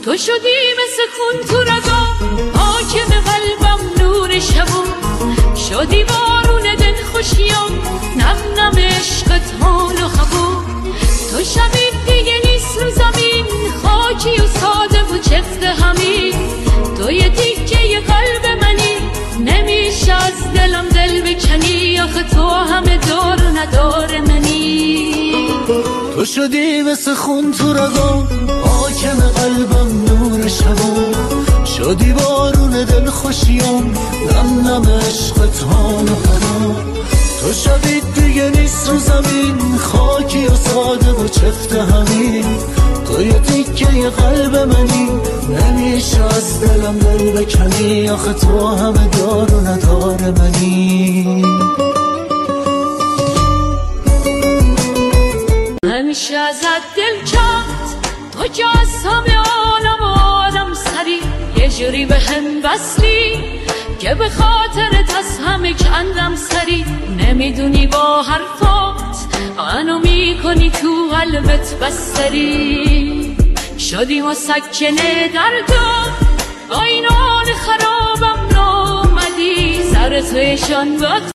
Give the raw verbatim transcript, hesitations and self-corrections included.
تو شدی مثل خون تو رگا، حاکم قلبم نور شبو، شدی بارون دل خوشیام، نم نم عشقت حال و هوا. تو شبیه دیگه نیست رو زمین، خاکی و ساده و چفت همین. تو یه تیکه قلب منی، نمیشه از دلم دل بکنی، آخه تو همه دار و ندار منی. تو شدی مثل خون تو رگام، حاکم قلبم نور شبا، شدی بارون دل خوشیام، نم نم عشقت حال و هوا. تو شبیه دیگه نیست رو زمین، خاکی و ساده و چفت همین. تو یه تیکه قلب منی، نمیشه از دلم دل بکنی، آخه تو همه دار و ندار منی. همیشه ازت دل کرد، تو که از همه عالم و آدم سری، یه جوری به هم وصلی که به خاطرت از همه کندم سری. نمیدونی با حرفات منو میکنی تو قلبت بستری، شدی مسکنه دردم، با این حال خرابم نامدی، سر تویشان